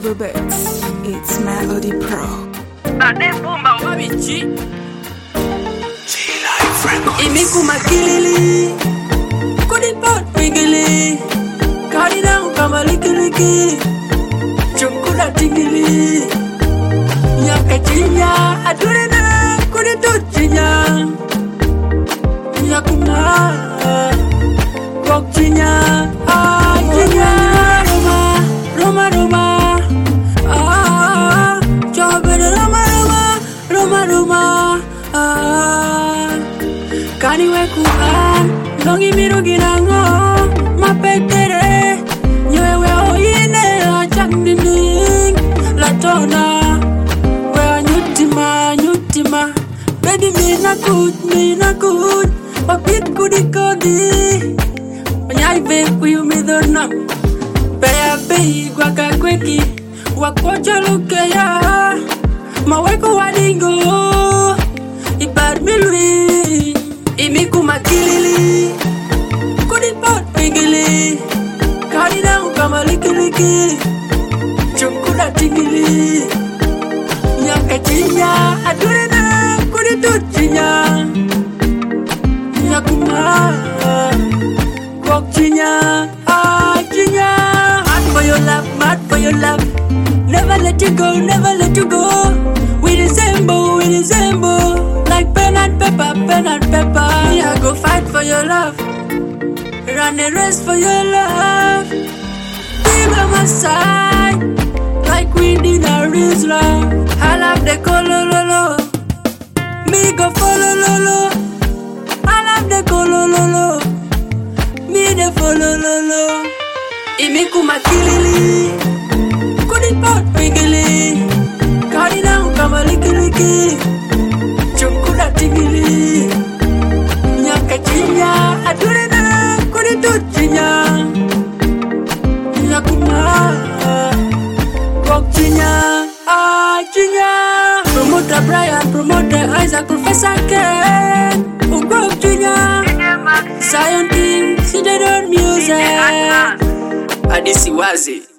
the beats. It's Melody Pro. Imekuma kilili Kudipot pigili Karina kama likiliki Chukula tingili Nyaka chinya Adurina kuditut chinya Nyakuma Kok chinya Chinya Roma Roma Chobere Roma Kani wekuan Longi miru ginango Mapetere Nyewe oine Achang dinding Latona Wea nyutima Baby mina kut Wapit kudi Manyai veku yumidonam Bea bei Gwaka kweki Wakocha lukeya Maweko wadingo Ibar milwi Imekuma kilili Kudipot pigili Karina kama likiliki Chukula tingili Nyaka chinya Adurina kuditut chinya Nyakuma Kok chinya Chinya Mad for your love Never let you go We resemble Like pen and pepper Me I go fight for your love Run a race for your love Be by my side Like we did a real love I love the kolololo Me go follow lolo I love the kolololo Me the follow lolo Imekuma kilili Kudipot pigili Karina kama likiliki Chukula tingili Nyaka chinya Adurina kuditut chinya Nyakuma Kok chinya Chinya Promoter Brian, Promoter Isaac, Professor Ken Kok chinya Zion Team, Citadel Music Adisi wazi